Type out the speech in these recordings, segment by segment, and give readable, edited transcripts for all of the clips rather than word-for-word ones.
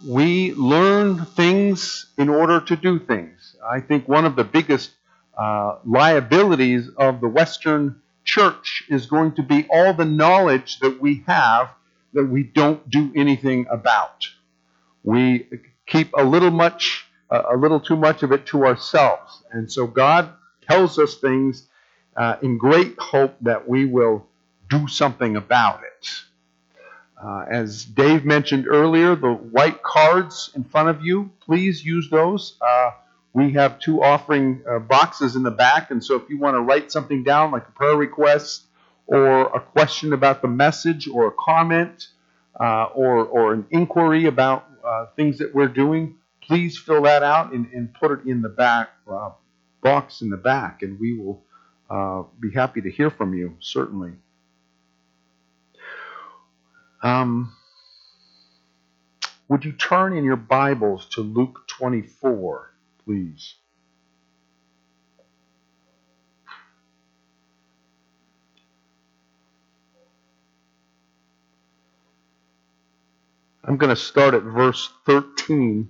We learn things in order to do things. I think one of the biggest liabilities of the Western church is going to be all the knowledge that we have that we don't do anything about. We keep a little too much of it to ourselves. And so God tells us things in great hope that we will do something about it. As Dave mentioned earlier, the white cards in front of you, please use those. We have 2 offering boxes in the back, and so if you want to write something down, like a prayer request, or a question about the message, or a comment, or an inquiry about things that we're doing, please fill that out and put it in the back box in the back, and we will be happy to hear from you, certainly. Would you turn in your Bibles to Luke 24, please? I'm going to start at verse 13.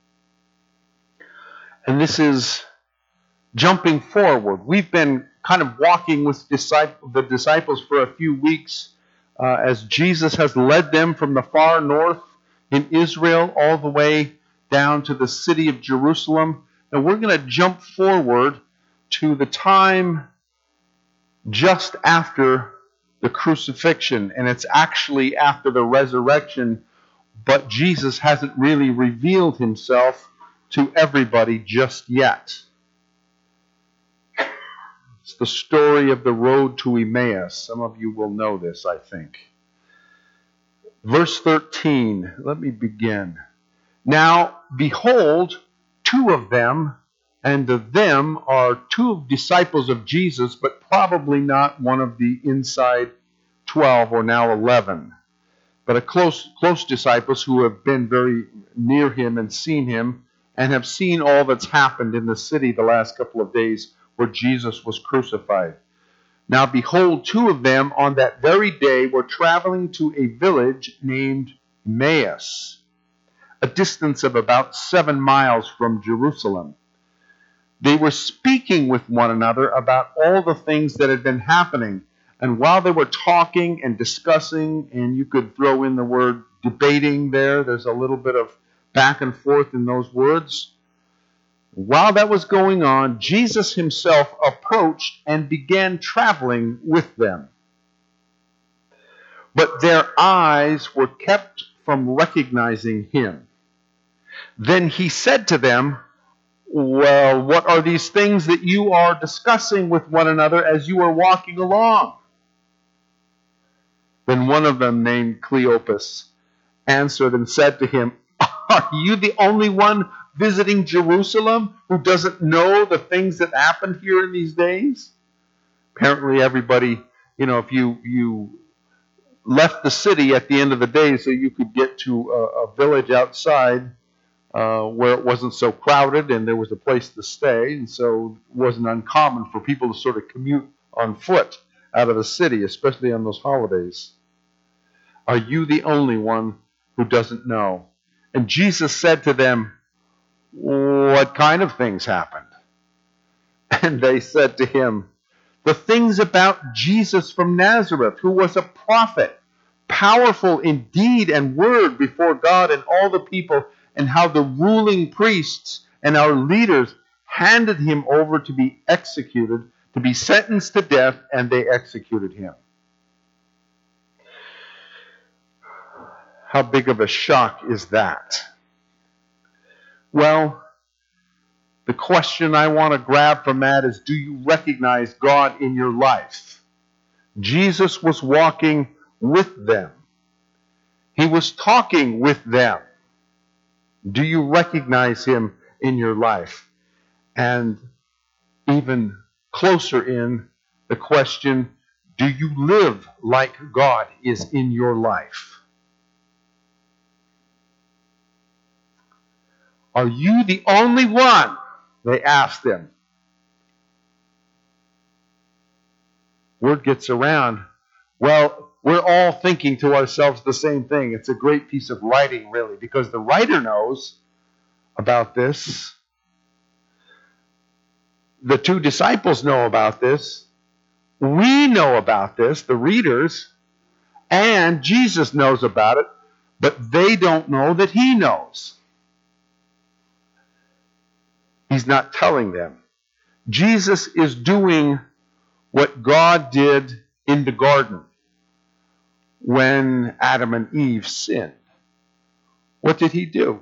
And this is jumping forward. We've been kind of walking with the disciples for a few weeks as Jesus has led them from the far north in Israel all the way down to the city of Jerusalem. And we're going to jump forward to the time just after the crucifixion. And it's actually after the resurrection, but Jesus hasn't really revealed himself to everybody just yet. It's the story of the road to Emmaus. Some of you will know this, I think. Verse 13, let me begin. Now, behold, 2 of them, and of them are 2 disciples of Jesus, but probably not one of the inside 12 or now 11, but a close disciples who have been very near him and seen him and have seen all that's happened in the city the last couple of days where Jesus was crucified. Now behold, 2 of them on that very day were traveling to a village named Emmaus, a distance of about 7 miles from Jerusalem. They were speaking with one another about all the things that had been happening. And while they were talking and discussing, and you could throw in the word debating there's a little bit of back and forth in those words. While that was going on, Jesus himself approached and began traveling with them. But their eyes were kept from recognizing him. Then he said to them, "Well, what are these things that you are discussing with one another as you are walking along?" Then one of them, named Cleopas, answered and said to him, "Are you the only one visiting Jerusalem who doesn't know the things that happened here in these days?" Apparently everybody, if you left the city at the end of the day so you could get to a village outside where it wasn't so crowded and there was a place to stay, and so it wasn't uncommon for people to sort of commute on foot out of the city, especially on those holidays. Are you the only one who doesn't know? And Jesus said to them, "What kind of things happened?" And they said to him, "The things about Jesus from Nazareth, who was a prophet, powerful in deed and word before God and all the people, and how the ruling priests and our leaders handed him over to be executed, to be sentenced to death, and they executed him." How big of a shock is that? Well, the question I want to grab from that is, do you recognize God in your life? Jesus was walking with them. He was talking with them. Do you recognize him in your life? And even closer in the question, do you live like God is in your life? Are you the only one? They asked him. Word gets around. Well, we're all thinking to ourselves the same thing. It's a great piece of writing, really, because the writer knows about this. The two disciples know about this. We know about this, the readers, and Jesus knows about it, but they don't know that he knows. He's not telling them. Jesus is doing what God did in the garden when Adam and Eve sinned. What did he do?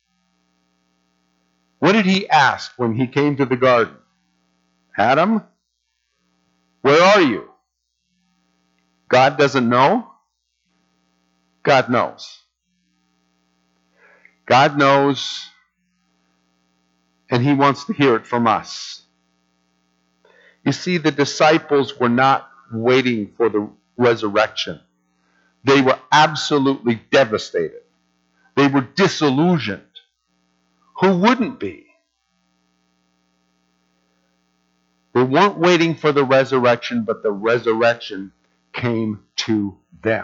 What did he ask when he came to the garden? Adam, where are you? God doesn't know. God knows. God knows, and he wants to hear it from us. You see, the disciples were not waiting for the resurrection. They were absolutely devastated. They were disillusioned. Who wouldn't be? They weren't waiting for the resurrection, but the resurrection came to them.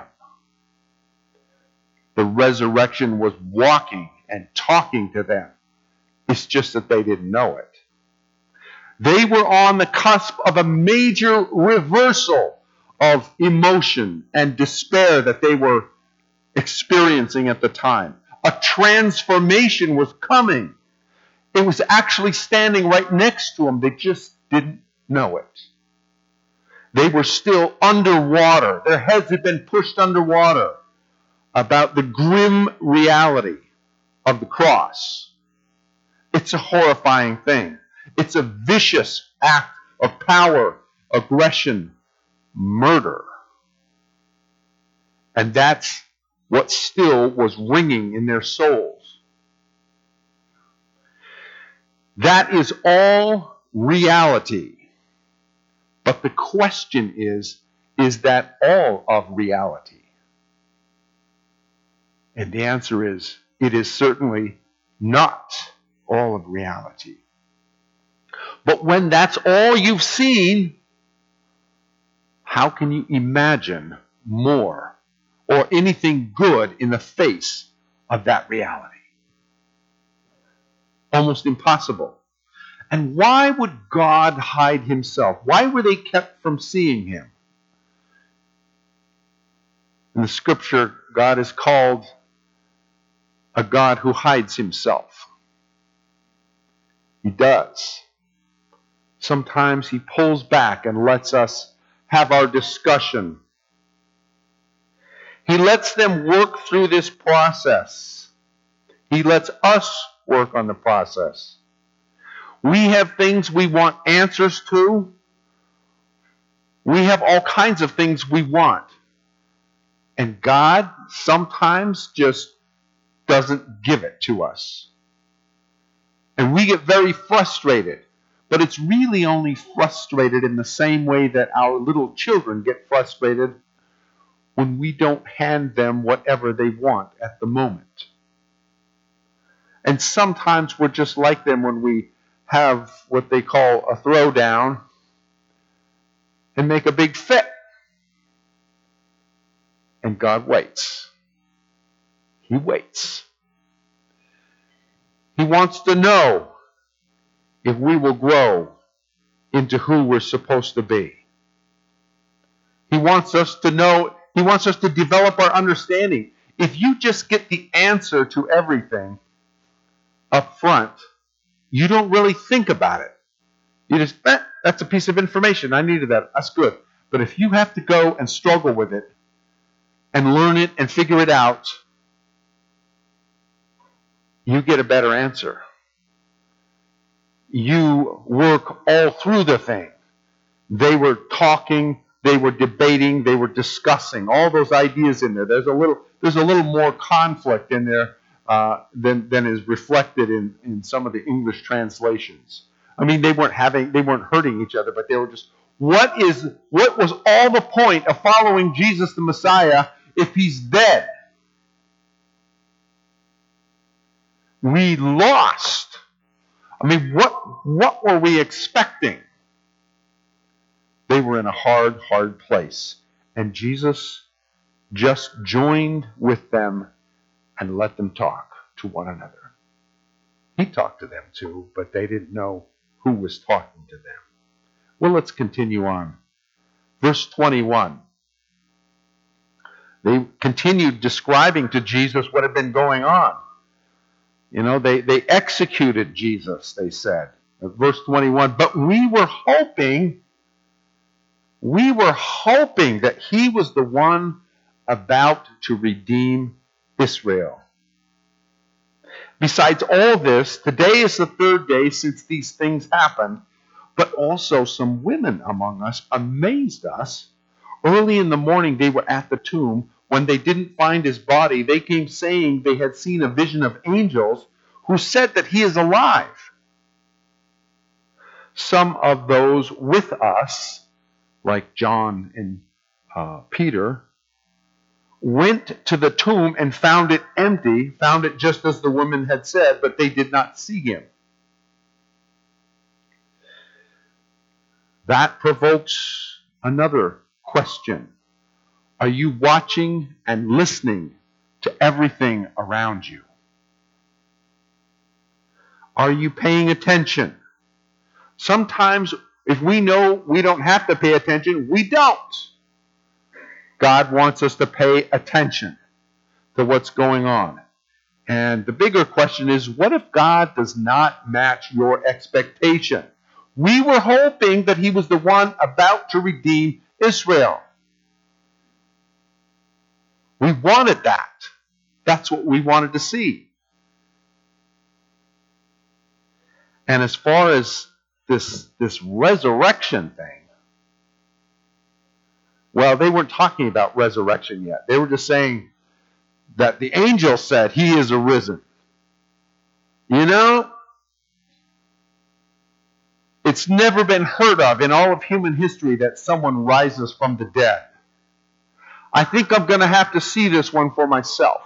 The resurrection was walking and talking to them. It's just that they didn't know it. They were on the cusp of a major reversal of emotion and despair that they were experiencing at the time. A transformation was coming. It was actually standing right next to them. They just didn't know it. They were still underwater. Their heads had been pushed underwater about the grim reality of the cross. It's a horrifying thing. It's a vicious act of power, aggression, murder. And that's what still was ringing in their souls. That is all reality. But the question is that all of reality? And the answer is, it is certainly not all of reality. But when that's all you've seen, how can you imagine more or anything good in the face of that reality? Almost impossible. And why would God hide himself? Why were they kept from seeing him? In the scripture, God is called a God who hides himself. He does. Sometimes he pulls back and lets us have our discussion. He lets them work through this process. He lets us work on the process. We have things we want answers to. We have all kinds of things we want. And God sometimes just doesn't give it to us. And we get very frustrated. But it's really only frustrated in the same way that our little children get frustrated when we don't hand them whatever they want at the moment. And sometimes we're just like them when we have what they call a throwdown and make a big fit. And God waits. He waits. He wants to know if we will grow into who we're supposed to be. He wants us to know, he wants us to develop our understanding. If you just get the answer to everything up front, you don't really think about it. You just, that's a piece of information. I needed that. That's good. But if you have to go and struggle with it and learn it and figure it out, you get a better answer. You work all through the thing. They were talking, they were debating, they were discussing, all those ideas in there. There's a little more conflict in there than is reflected in some of the English translations. I mean, they weren't hurting each other, but they were just, what was all the point of following Jesus the Messiah if he's dead? We lost. I mean, what were we expecting? They were in a hard place. And Jesus just joined with them and let them talk to one another. He talked to them too, but they didn't know who was talking to them. Well, let's continue on. Verse 21. They continued describing to Jesus what had been going on. You know, they executed Jesus, they said. Verse 21, but we were hoping that he was the one about to redeem Israel. Besides all this, today is the third day since these things happened, but also some women among us amazed us. Early in the morning they were at the tomb. When they didn't find his body, they came saying they had seen a vision of angels who said that he is alive. Some of those with us, like John and Peter, went to the tomb and found it empty, found it just as the woman had said, but they did not see him. That provokes another question. Are you watching and listening to everything around you? Are you paying attention? Sometimes, if we know we don't have to pay attention, we don't. God wants us to pay attention to what's going on. And the bigger question is, what if God does not match your expectation? We were hoping that he was the one about to redeem Israel. We wanted that. That's what we wanted to see. And as far as this resurrection thing, well, they weren't talking about resurrection yet. They were just saying that the angel said he is arisen. You know, it's never been heard of in all of human history that someone rises from the dead. I think I'm going to have to see this one for myself.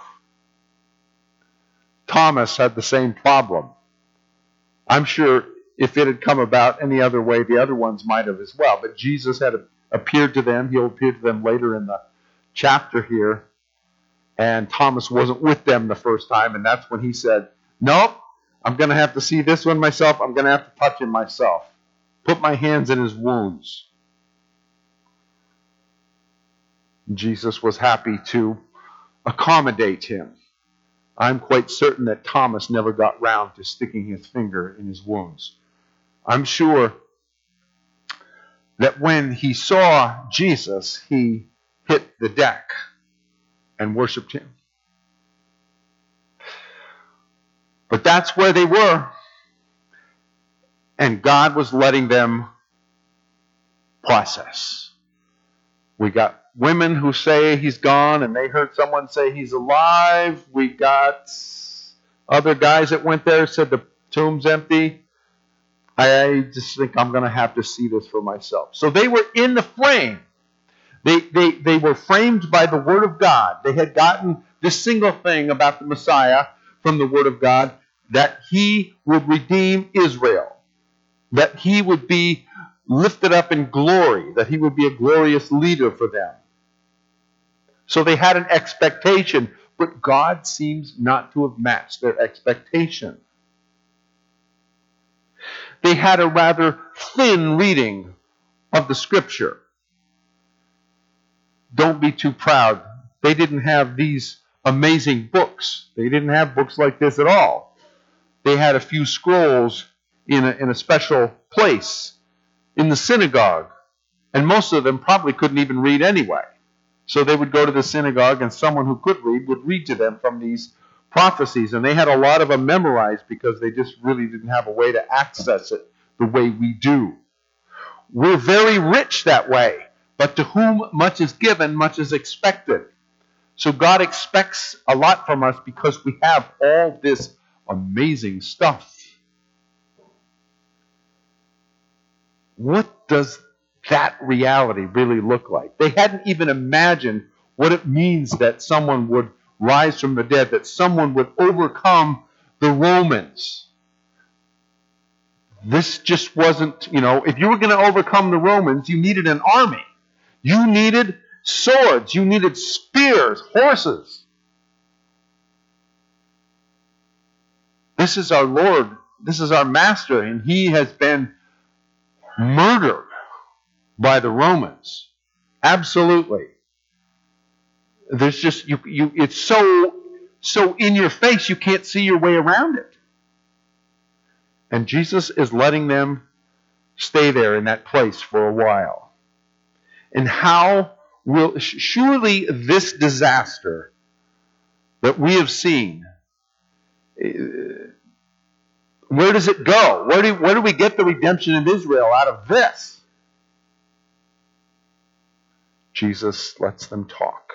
Thomas had the same problem. I'm sure if it had come about any other way, the other ones might have as well. But Jesus had appeared to them. He'll appear to them later in the chapter here. And Thomas wasn't with them the first time. And that's when he said, nope, I'm going to have to see this one myself. I'm going to have to touch him myself. Put my hands in his wounds. Jesus was happy to accommodate him. I'm quite certain that Thomas never got round to sticking his finger in his wounds. I'm sure that when he saw Jesus, he hit the deck and worshiped him. But that's where they were. And God was letting them process. We got women who say he's gone, and they heard someone say he's alive. We got other guys that went there, said the tomb's empty. I just think I'm going to have to see this for myself. So they were in the frame. They were framed by the Word of God. They had gotten this single thing about the Messiah from the Word of God, that he would redeem Israel, that he would be lifted up in glory, that he would be a glorious leader for them. So they had an expectation, but God seems not to have matched their expectation. They had a rather thin reading of the Scripture. Don't be too proud. They didn't have these amazing books. They didn't have books like this at all. They had a few scrolls in a special place in the synagogue, and most of them probably couldn't even read anyway. So they would go to the synagogue, and someone who could read would read to them from these prophecies, and they had a lot of them memorized because they just really didn't have a way to access it the way we do. We're very rich that way, but to whom much is given, much is expected. So God expects a lot from us because we have all this amazing stuff. What does that reality really look like? They hadn't even imagined what it means that someone would rise from the dead, that someone would overcome the Romans. This just wasn't, if you were going to overcome the Romans, you needed an army. You needed swords. You needed spears, horses. This is our Lord. This is our Master, and he has been murdered by the Romans. Absolutely. There's just it's so in your face you can't see your way around it. And Jesus is letting them stay there in that place for a while. And how will surely this disaster that we have seen, where does it go? Where do we get the redemption of Israel out of this? Jesus lets them talk.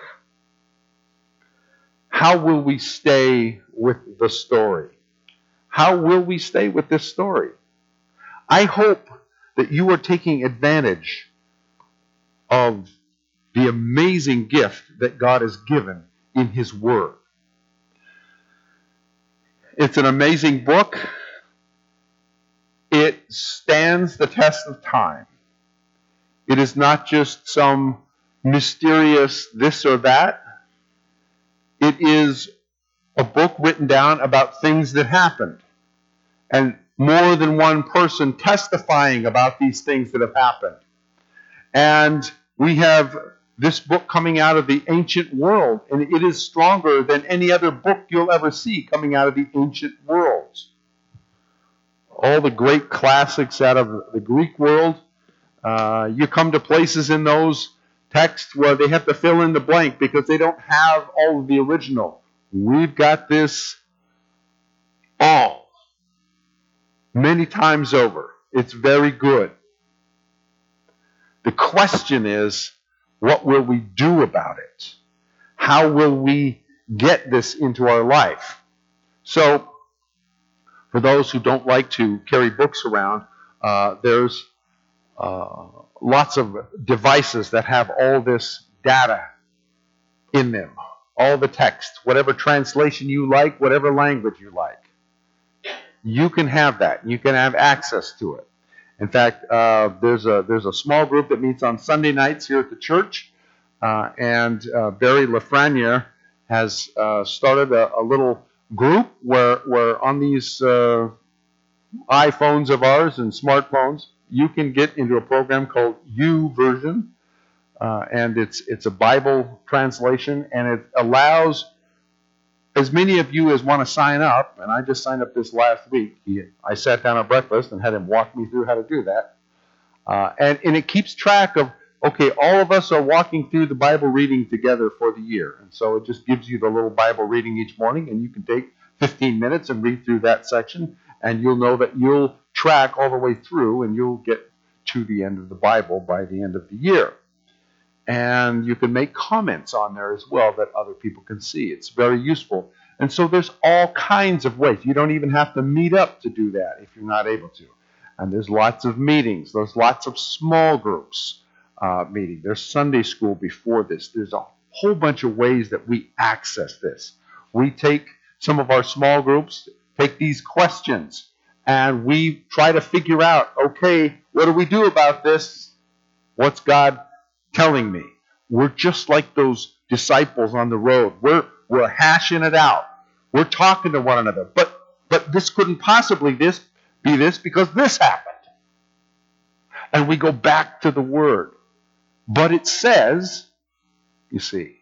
How will we stay with the story? How will we stay with this story? I hope that you are taking advantage of the amazing gift that God has given in His Word. It's an amazing book. It stands the test of time. It is not just some mysterious this or that. It is a book written down about things that happened, and more than one person testifying about these things that have happened. And we have this book coming out of the ancient world, and it is stronger than any other book you'll ever see coming out of the ancient worlds. All the great classics out of the Greek world, you come to places in those texts where they have to fill in the blank because they don't have all of the original. We've got this all many times over. It's very good. The question is, what will we do about it? How will we get this into our life? So, for those who don't like to carry books around, there's lots of devices that have all this data in them, all the text, whatever translation you like, whatever language you like. You can have that. You can have access to it. In fact, there's a small group that meets on Sunday nights here at the church, and Barry Lafreniere has started a little group where on these iPhones of ours and smartphones, you can get into a program called YouVersion, and it's a Bible translation, and it allows as many of you as want to sign up, and I just signed up this last week. I sat down at breakfast and had him walk me through how to do that. And it keeps track of, okay, all of us are walking through the Bible reading together for the year. And so it just gives you the little Bible reading each morning, and you can take 15 minutes and read through that section, and you'll know that you'll track all the way through, and you'll get to the end of the Bible by the end of the year. And you can make comments on there as well that other people can see. It's very useful. And so there's all kinds of ways. You don't even have to meet up to do that if you're not able to. And there's lots of meetings. There's lots of small groups meeting. There's Sunday school before this. There's a whole bunch of ways that we access this. We take some of our small groups, take these questions, and we try to figure out, okay, what do we do about this? What's God telling me? We're just like those disciples on the road. We're hashing it out. We're talking to one another. But this couldn't possibly be this because this happened. And we go back to the Word. But it says, you see,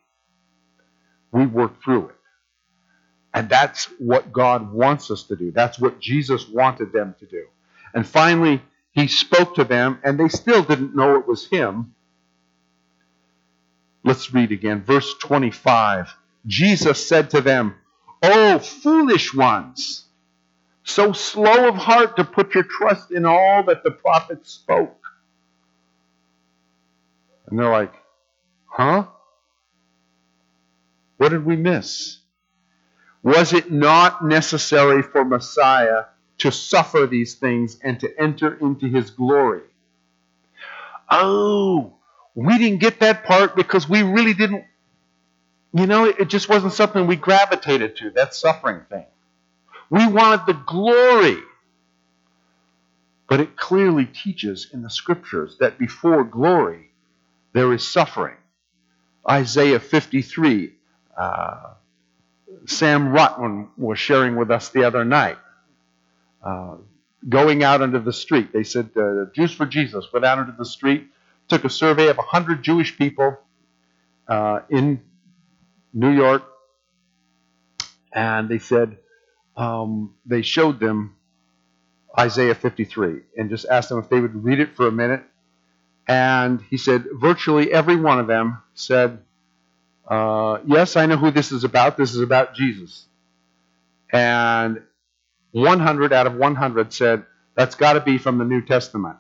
we work through it. And that's what God wants us to do. That's what Jesus wanted them to do. And finally, He spoke to them, and they still didn't know it was Him. Let's read again. Verse 25. Jesus said to them, "O foolish ones, so slow of heart to put your trust in all that the prophets spoke." And they're like, huh? What did we miss? Was it not necessary for Messiah to suffer these things and to enter into His glory? Oh, we didn't get that part because we really didn't, it just wasn't something we gravitated to, that suffering thing. We wanted the glory. But it clearly teaches in the Scriptures that before glory, there is suffering. Isaiah 53. Sam Rutman was sharing with us the other night. Going out into the street. They said, Jews for Jesus went out into the street, took a survey of 100 Jewish people in New York, and they said, they showed them Isaiah 53 and just asked them if they would read it for a minute. And he said virtually every one of them said, yes, I know who this is about. This is about Jesus. And 100 out of 100 said, that's got to be from the New Testament.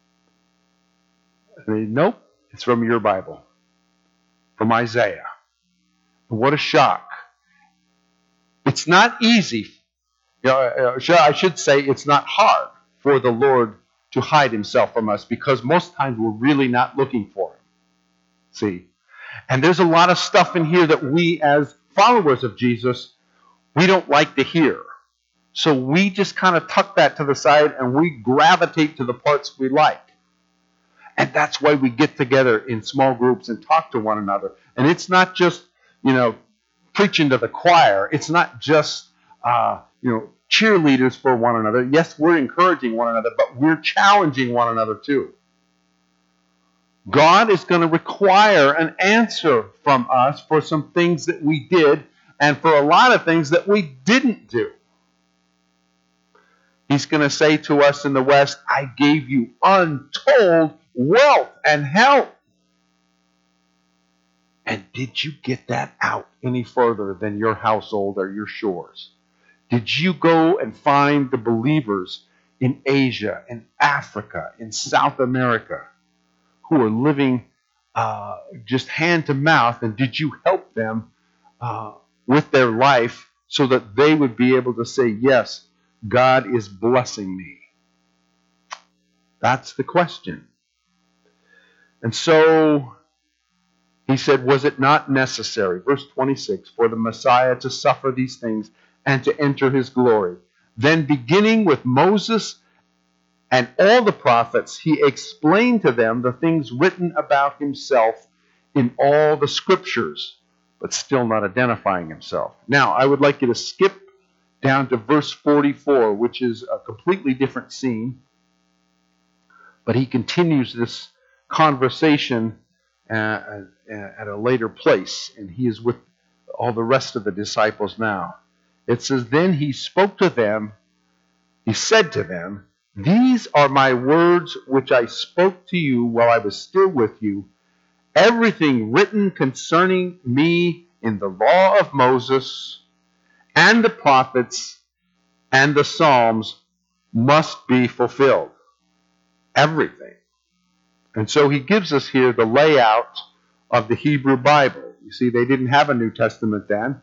And they, nope, it's from your Bible, from Isaiah. And what a shock. It's not easy. I should say it's not hard for the Lord to hide himself from us, because most times we're really not looking for him. See? And there's a lot of stuff in here that we, as followers of Jesus, we don't like to hear. So we just kind of tuck that to the side and we gravitate to the parts we like. And that's why we get together in small groups and talk to one another. And it's not just, preaching to the choir. It's not just, cheerleaders for one another. Yes, we're encouraging one another, but we're challenging one another too. God is going to require an answer from us for some things that we did and for a lot of things that we didn't do. He's going to say to us in the West, I gave you untold wealth and health. And did you get that out any further than your household or your shores? Did you go and find the believers in Asia, in Africa, in South America, who are living just hand to mouth, and did you help them with their life so that they would be able to say, yes, God is blessing me? That's the question. And so he said, was it not necessary, verse 26, for the Messiah to suffer these things and to enter his glory? Then beginning with Moses and all the prophets, he explained to them the things written about himself in all the scriptures, but still not identifying himself. Now, I would like you to skip down to verse 44, which is a completely different scene. But he continues this conversation at a later place, and he is with all the rest of the disciples now. It says, then he spoke to them, he said to them, these are my words which I spoke to you while I was still with you. Everything written concerning me in the law of Moses and the prophets and the Psalms must be fulfilled. Everything. And so he gives us here the layout of the Hebrew Bible. You see, they didn't have a New Testament then.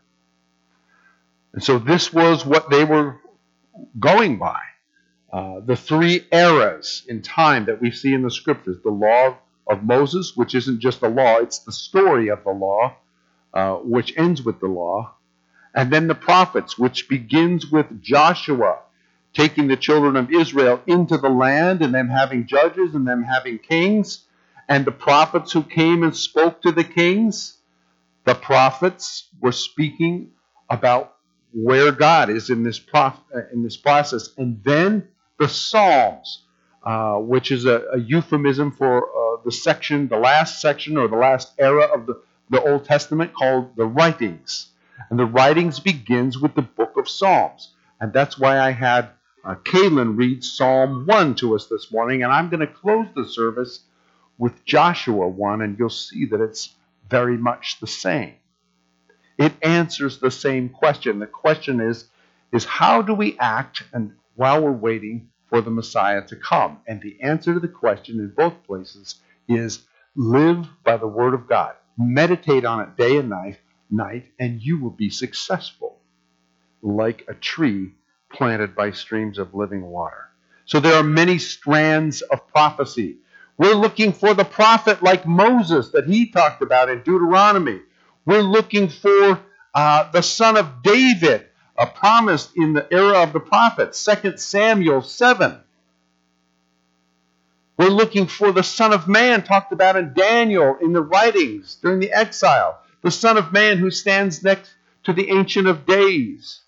And so this was what they were going by. The three eras in time that we see in the scriptures. The law of Moses, which isn't just the law, it's the story of the law, which ends with the law. And then the prophets, which begins with Joshua taking the children of Israel into the land, and them having judges, and them having kings, and the prophets who came and spoke to the kings. The prophets were speaking about where God is in this process. And then the Psalms, which is a euphemism for the last section or the last era of the Old Testament, called the writings. And the writings begins with the book of Psalms. And that's why I had Kaylin read Psalm 1 to us this morning. And I'm going to close the service with Joshua 1, and you'll see that it's very much the same. It answers the same question. The question is how do we act and while we're waiting for the Messiah to come? And the answer to the question in both places is live by the Word of God. Meditate on it day and night, and you will be successful, like a tree planted by streams of living water. So there are many strands of prophecy. We're looking for the prophet like Moses that he talked about in Deuteronomy. We're looking for the son of David, promised in the era of the prophets, 2 Samuel 7. We're looking for the Son of Man talked about in Daniel in the writings during the exile. The Son of Man who stands next to the Ancient of Days.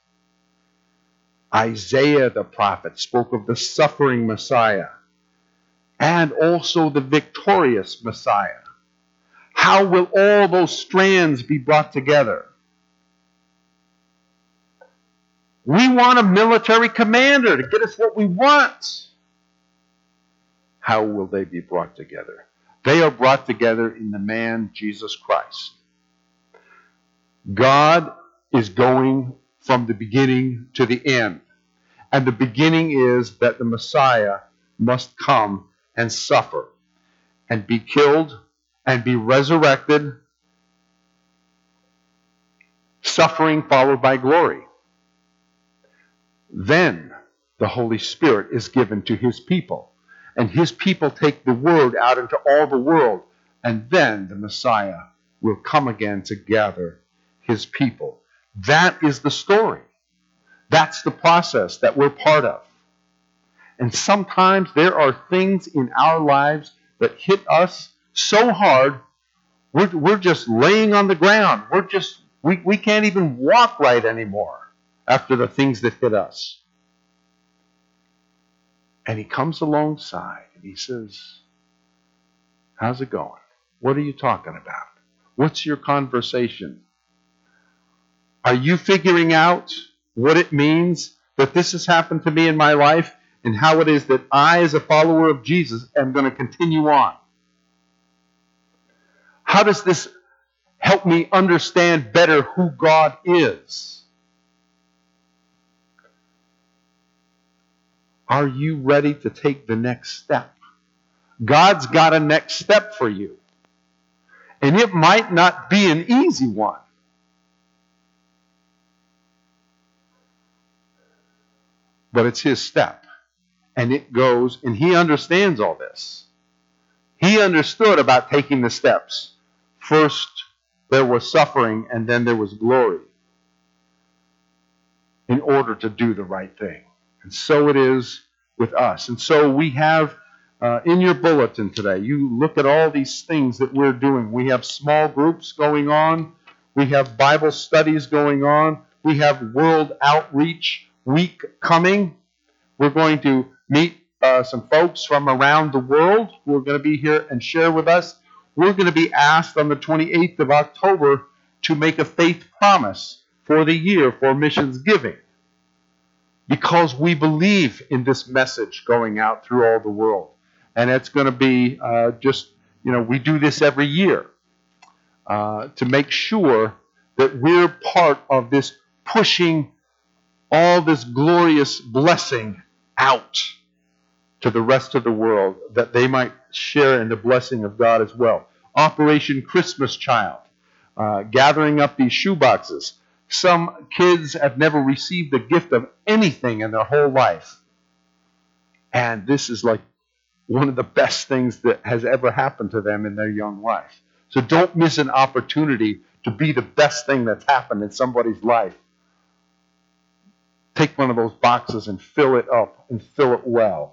Isaiah the prophet spoke of the suffering Messiah and also the victorious Messiah. How will all those strands be brought together? We want a military commander to get us what we want. How will they be brought together? They are brought together in the man Jesus Christ. God is going from the beginning to the end. And the beginning is that the Messiah must come and suffer and be killed and be resurrected, suffering followed by glory. Then the Holy Spirit is given to his people, and his people take the word out into all the world, and then the Messiah will come again to gather his people. That is the story. That's the process that we're part of. And sometimes there are things in our lives that hit us so hard, we're just laying on the ground. We can't even walk right anymore after the things that hit us. And he comes alongside and he says, how's it going? What are you talking about? What's your conversation? Are you figuring out what it means that this has happened to me in my life and how it is that I, as a follower of Jesus, am going to continue on? How does this help me understand better who God is? Are you ready to take the next step? God's got a next step for you. And it might not be an easy one. But it's his step. And it goes, and he understands all this. He understood about taking the steps. First, there was suffering, and then there was glory in order to do the right thing. And so it is with us. And so we have, in your bulletin today, you look at all these things that we're doing. We have small groups going on. We have Bible studies going on. We have World Outreach Week coming. We're going to meet some folks from around the world who are going to be here and share with us. We're going to be asked on the 28th of October to make a faith promise for the year for missions giving, because we believe in this message going out through all the world. And it's going to be we do this every year to make sure that we're part of this pushing all this glorious blessing out to the rest of the world, that they might share in the blessing of God as well. Operation Christmas Child, gathering up these shoeboxes. Some kids have never received a gift of anything in their whole life. And this is like one of the best things that has ever happened to them in their young life. So don't miss an opportunity to be the best thing that's happened in somebody's life. Take one of those boxes and fill it up and fill it well.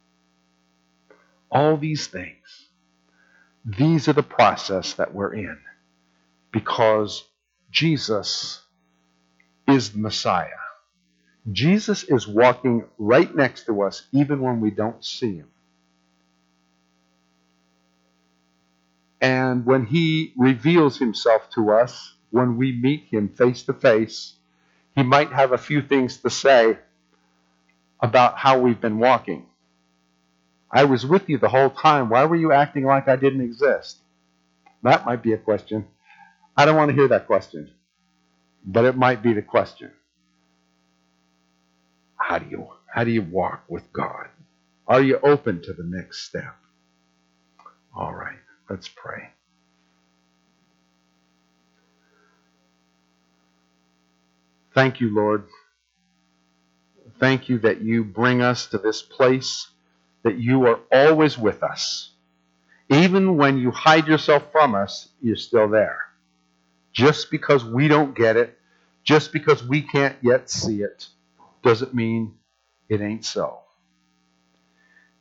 All these things, these are the process that we're in, because Jesus is the Messiah. Jesus is walking right next to us even when we don't see him. And when he reveals himself to us, when we meet him face to face, he might have a few things to say about how we've been walking. I was with you the whole time. Why were you acting like I didn't exist? That might be a question. I don't want to hear that question, but it might be the question. How do you walk with God? Are you open to the next step? All right, let's pray. Thank you, Lord. Thank you that you bring us to this place, that you are always with us. Even when you hide yourself from us, you're still there. Just because we don't get it, just because we can't yet see it, doesn't mean it ain't so.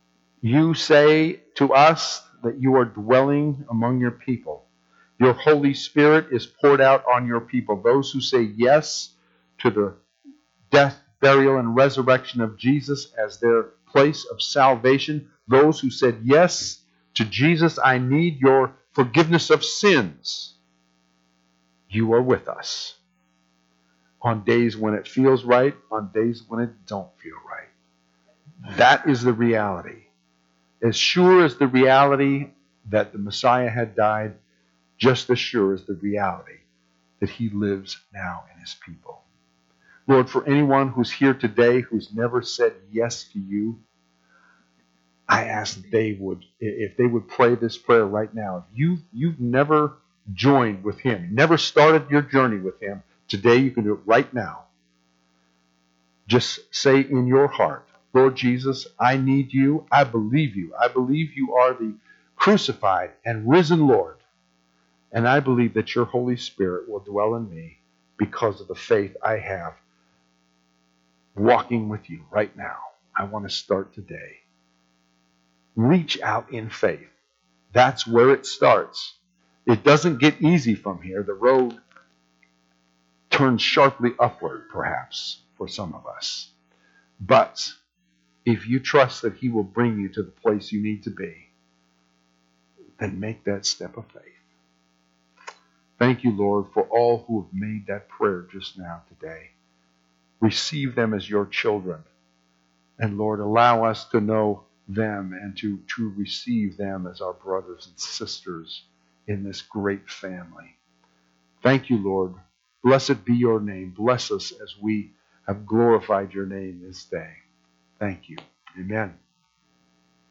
You say to us that you are dwelling among your people. Your Holy Spirit is poured out on your people. Those who say yes to the death, burial, and resurrection of Jesus as their place of salvation. Those who said yes to Jesus, I need your forgiveness of sins. You are with us on days when it feels right, on days when it don't feel right. That is the reality. As sure as the reality that the Messiah had died, just as sure as the reality that he lives now in his people. Lord, for anyone who's here today who's never said yes to you, I ask that they would, if they would pray this prayer right now. If you've never joined with him, never started your journey with him, today you can do it right now. Just say in your heart, Lord Jesus, I need you. I believe you. I believe you are the crucified and risen Lord. And I believe that your Holy Spirit will dwell in me because of the faith I have walking with you right now. I want to start today. Reach out in faith. That's where it starts. It doesn't get easy from here. The road turns sharply upward, perhaps, for some of us. But if you trust that he will bring you to the place you need to be, then make that step of faith. Thank you, Lord, for all who have made that prayer just now today. Receive them as your children. And Lord, allow us to know them and to receive them as our brothers and sisters in this great family. Thank you, Lord. Blessed be your name. Bless us as we have glorified your name this day. Thank you. Amen.